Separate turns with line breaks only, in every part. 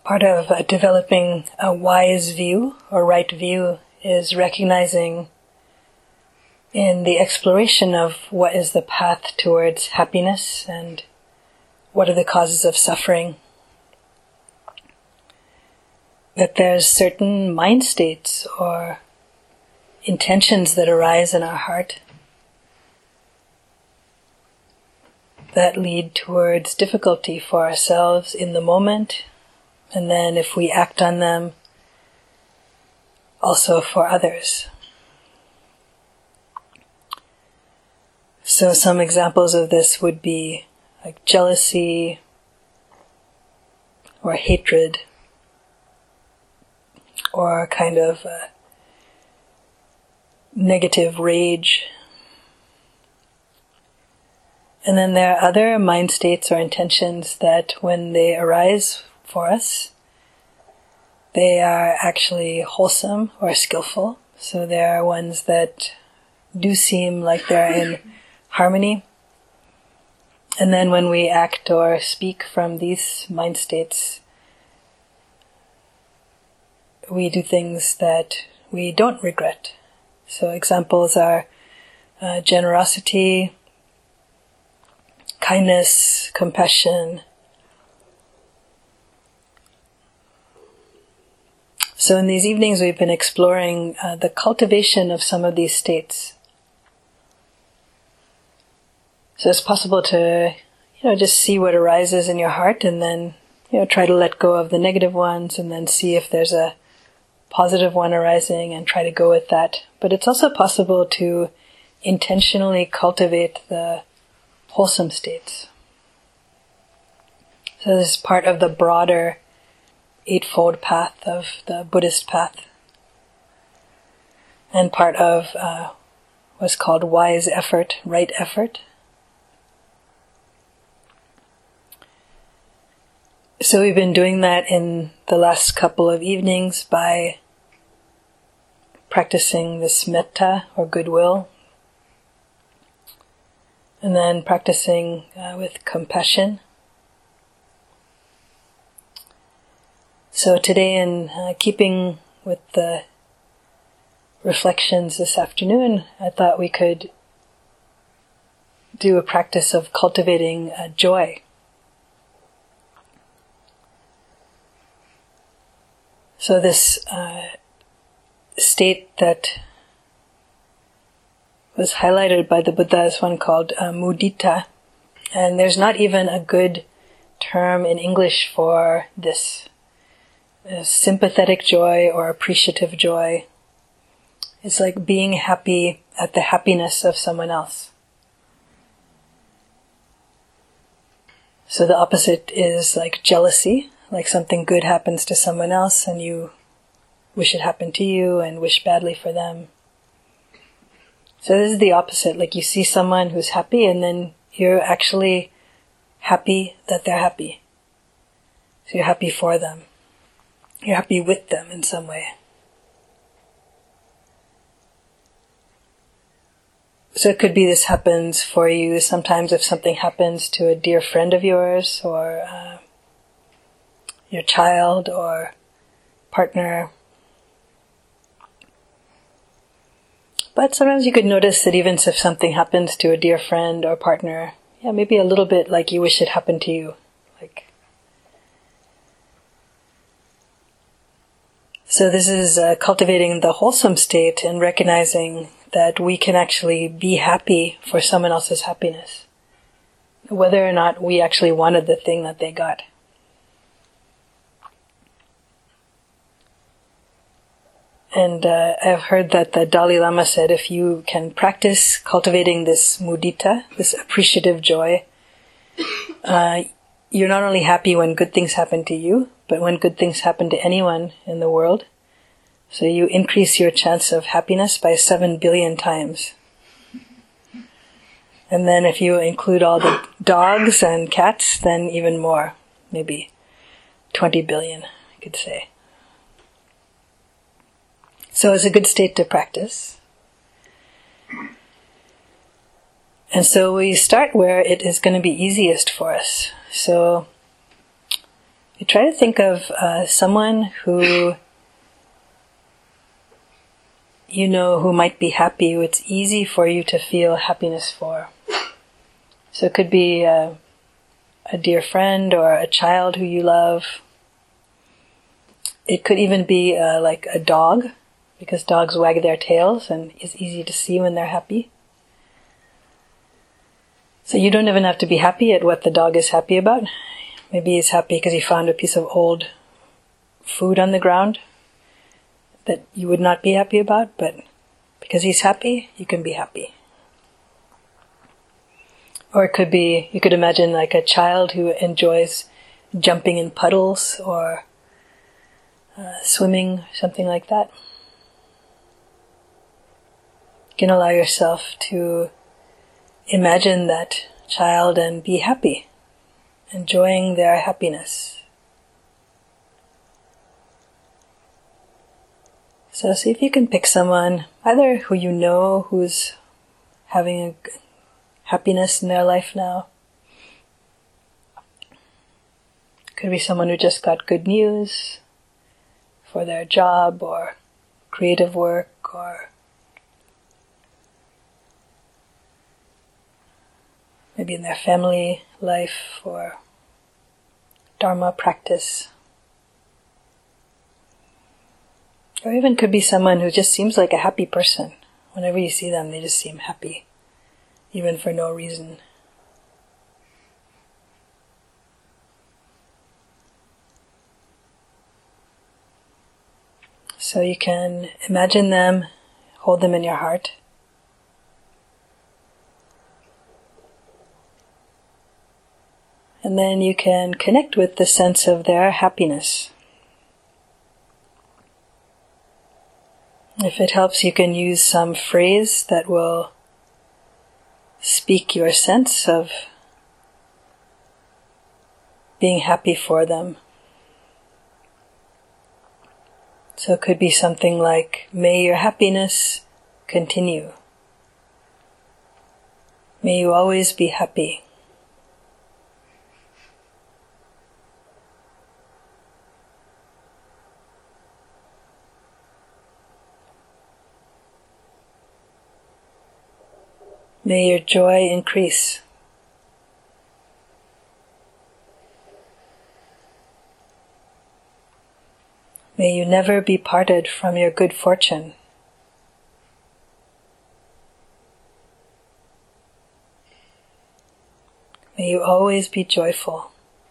Part of developing a wise view or right view is recognizing in the exploration of what is the path towards happiness and what are the causes of suffering, that there's certain mind states or intentions that arise in our heart that lead towards difficulty for ourselves in the moment, and then if we act on them, also for others. So some examples of this would be like jealousy or hatred or kind of negative rage. And then there are other mind states or intentions that when they arise for us, they are actually wholesome or skillful. So there are ones that do seem like they're in harmony. And then when we act or speak from these mind states, we do things that we don't regret. So examples are generosity, kindness, compassion. So in these evenings we've been exploring the cultivation of some of these states. So it's possible to, just see what arises in your heart and then, try to let go of the negative ones and then see if there's a positive one arising and try to go with that. But it's also possible to intentionally cultivate the wholesome states. So this is part of the broader Eightfold Path of the Buddhist path, and part of what's called wise effort, right effort. So we've been doing that in the last couple of evenings by practicing this metta or goodwill, and then practicing with compassion. So today, in keeping with the reflections this afternoon, I thought we could do a practice of cultivating joy. So this state that was highlighted by the Buddha is one called mudita, and there's not even a good term in English for this. Sympathetic joy or appreciative joy. It's like being happy at the happiness of someone else. So the opposite is like jealousy, like something good happens to someone else and you wish it happened to you and wish badly for them. So this is the opposite, like you see someone who's happy and then you're actually happy that they're happy. So you're happy for them. You're happy with them in some way. So it could be this happens for you sometimes if something happens to a dear friend of yours or your child or partner. But sometimes you could notice that even if something happens to a dear friend or partner, maybe a little bit like you wish it happened to you. So this is cultivating the wholesome state and recognizing that we can actually be happy for someone else's happiness, whether or not we actually wanted the thing that they got. And I've heard that the Dalai Lama said if you can practice cultivating this mudita, this appreciative joy, you're not only happy when good things happen to you, but when good things happen to anyone in the world. So you increase your chance of happiness by 7 billion times. And then if you include all the dogs and cats, then even more, maybe 20 billion, I could say. So it's a good state to practice. And so we start where it is going to be easiest for us. So you try to think of someone who you know who might be happy, who it's easy for you to feel happiness for. So it could be a dear friend or a child who you love. It could even be like a dog, because dogs wag their tails and it's easy to see when they're happy. So you don't even have to be happy at what the dog is happy about. Maybe he's happy because he found a piece of old food on the ground that you would not be happy about, but because he's happy, you can be happy. Or it could be, you could imagine like a child who enjoys jumping in puddles or swimming, something like that. You can allow yourself to imagine that child and be happy, enjoying their happiness. So see if you can pick someone, either who you know who's having a happiness in their life now. Could be someone who just got good news for their job or creative work, or maybe in their family life or Dharma practice. Or even could be someone who just seems like a happy person. Whenever you see them, they just seem happy, even for no reason. So you can imagine them, hold them in your heart. And then you can connect with the sense of their happiness. If it helps, you can use some phrase that will speak your sense of being happy for them. So it could be something like, may your happiness continue. May you always be happy. May your joy increase. May you never be parted from your good fortune. May you always be joyful.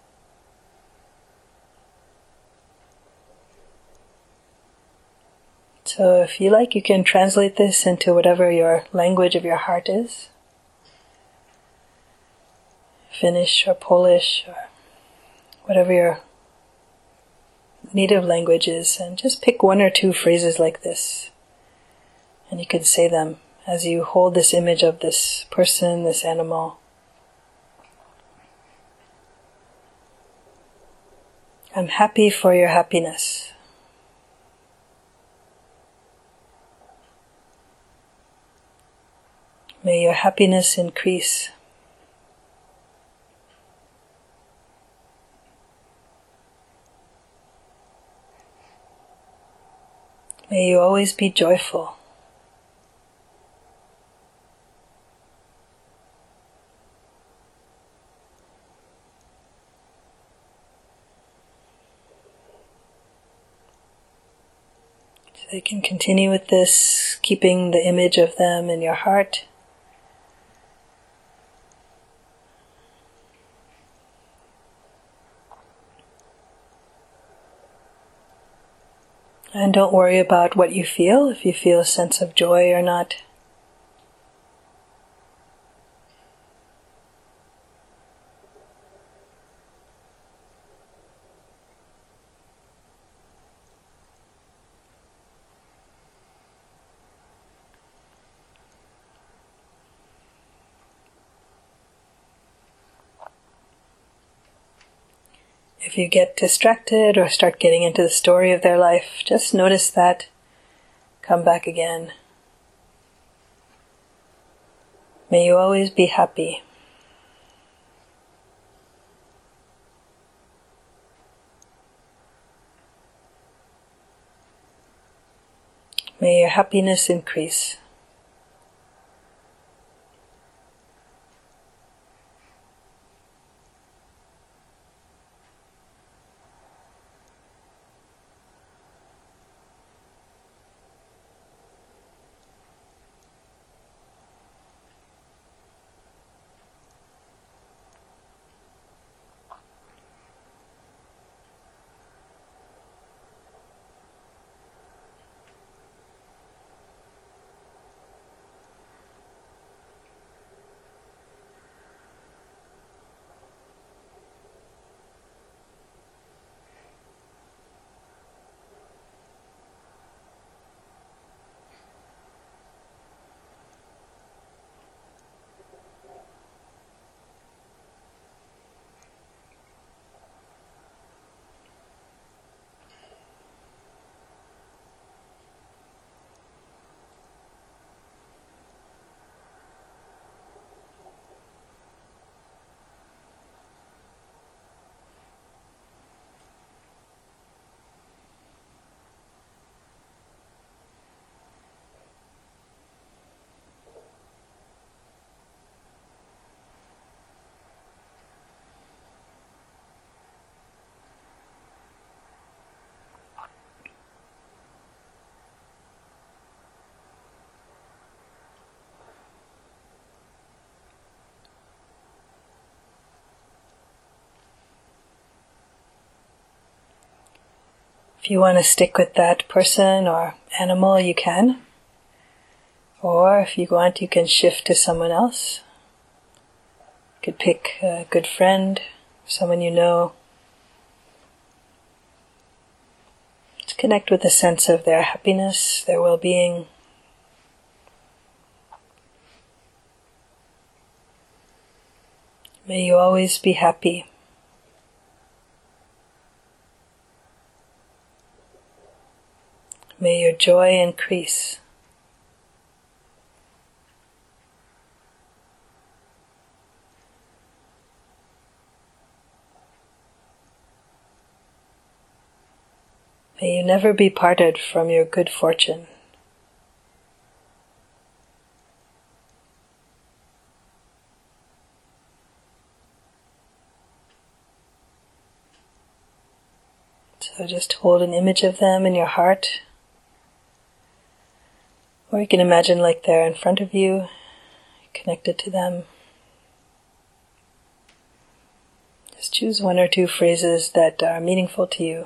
So if you like, you can translate this into whatever your language of your heart is. Finnish or Polish or whatever your native language is, and just pick one or two phrases like this. And you can say them as you hold this image of this person, this animal. I'm happy for your happiness. May your happiness increase. May you always be joyful. So you can continue with this, keeping the image of them in your heart. And don't worry about what you feel, if you feel a sense of joy or not. If you get distracted or start getting into the story of their life, just notice that. Come back again. May you always be happy. May your happiness increase. If you want to stick with that person or animal, you can. Or if you want, you can shift to someone else. You could pick a good friend, someone you know. To connect with a sense of their happiness, their well-being. May you always be happy. May your joy increase. May you never be parted from your good fortune. So just hold an image of them in your heart. Or you can imagine like they're in front of you, connected to them. Just choose one or two phrases that are meaningful to you.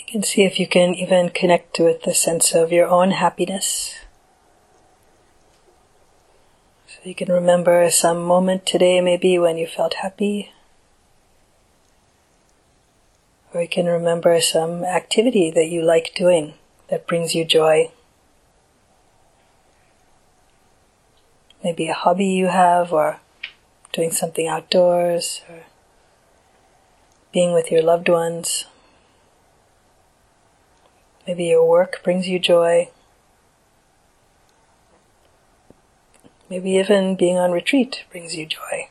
You can see if you can even connect with the sense of your own happiness. So you can remember some moment today maybe when you felt happy. Or you can remember some activity that you like doing that brings you joy. Maybe a hobby you have, or doing something outdoors, or being with your loved ones. Maybe your work brings you joy. Maybe even being on retreat brings you joy.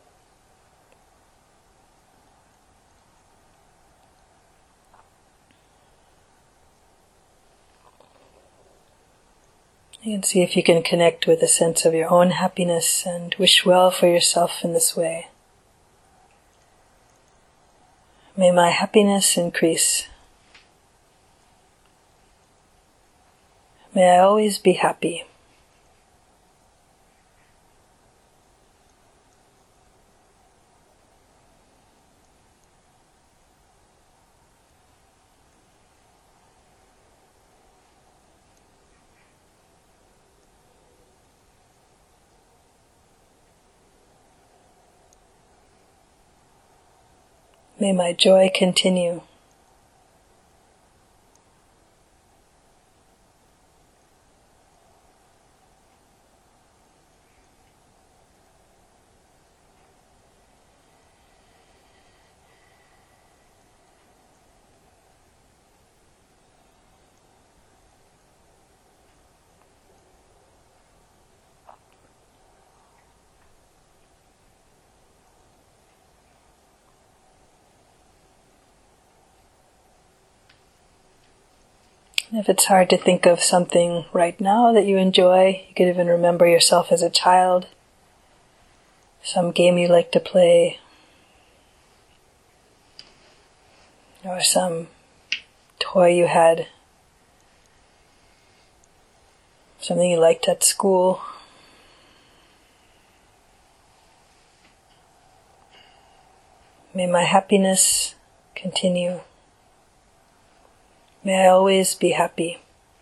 You can see if you can connect with a sense of your own happiness and wish well for yourself in this way. May my happiness increase. May I always be happy. May my joy continue. If it's hard to think of something right now that you enjoy, you could even remember yourself as a child, some game you like to play, or some toy you had, something you liked at school. May my happiness continue. May I always be happy.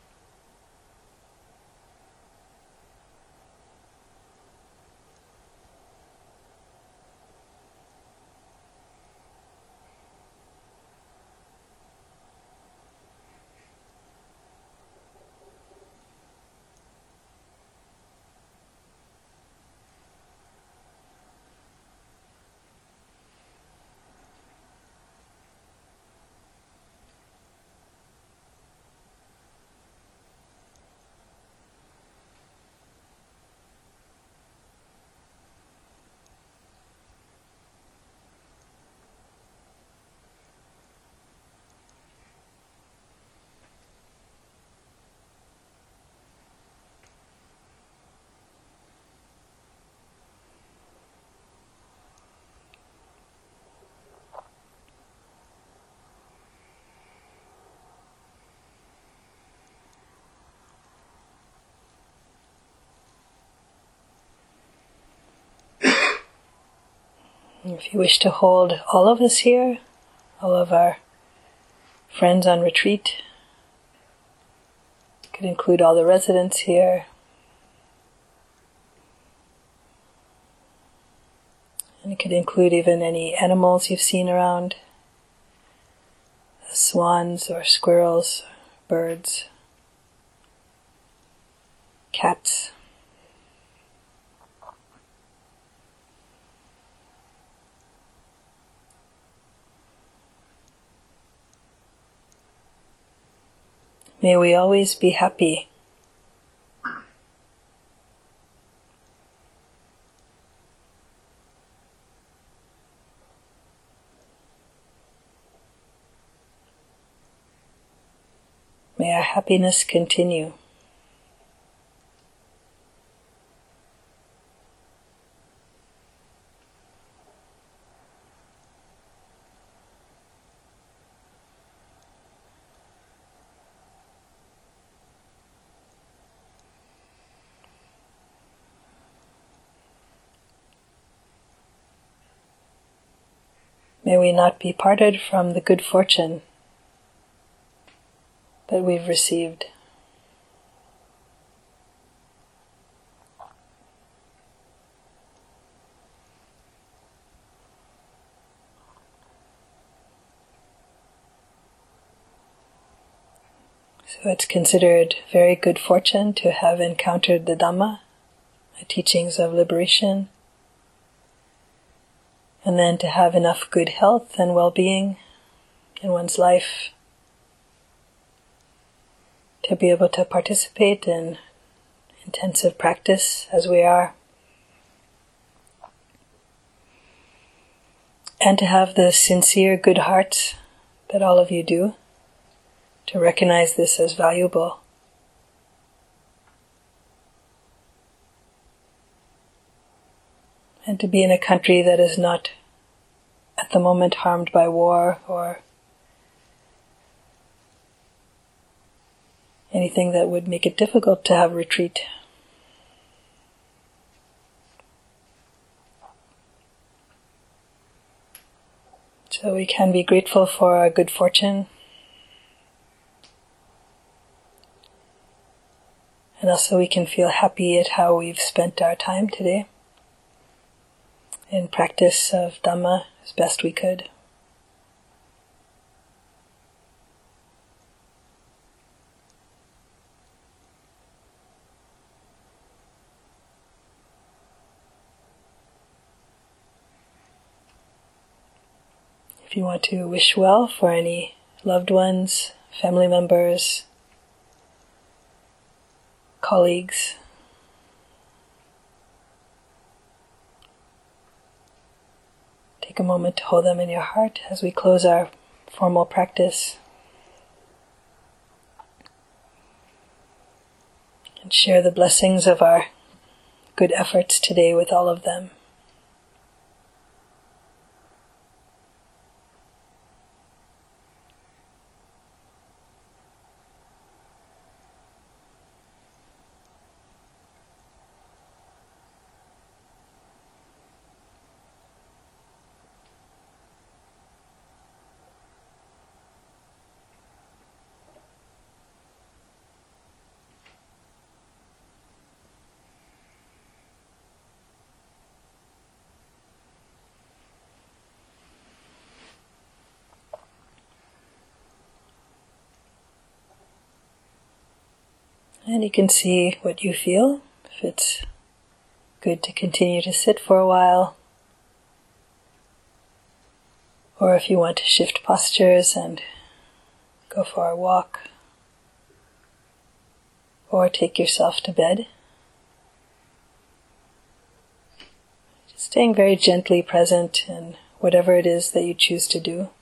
If you wish to hold all of us here, all of our friends on retreat, you could include all the residents here, and you could include even any animals you've seen around, swans or squirrels, birds, cats. May we always be happy. May our happiness continue. May we not be parted from the good fortune that we've received. So it's considered very good fortune to have encountered the Dhamma, the teachings of liberation, and then to have enough good health and well-being in one's life to be able to participate in intensive practice as we are, and to have the sincere good heart that all of you do, to recognize this as valuable. And to be in a country that is not at the moment harmed by war or anything that would make it difficult to have retreat. So we can be grateful for our good fortune. And also we can feel happy at how we've spent our time today in practice of Dhamma as best we could. If you want to wish well for any loved ones, family members, colleagues, take a moment to hold them in your heart as we close our formal practice. And share the blessings of our good efforts today with all of them. And you can see what you feel, if it's good to continue to sit for a while, or if you want to shift postures and go for a walk, or take yourself to bed. Just staying very gently present in whatever it is that you choose to do.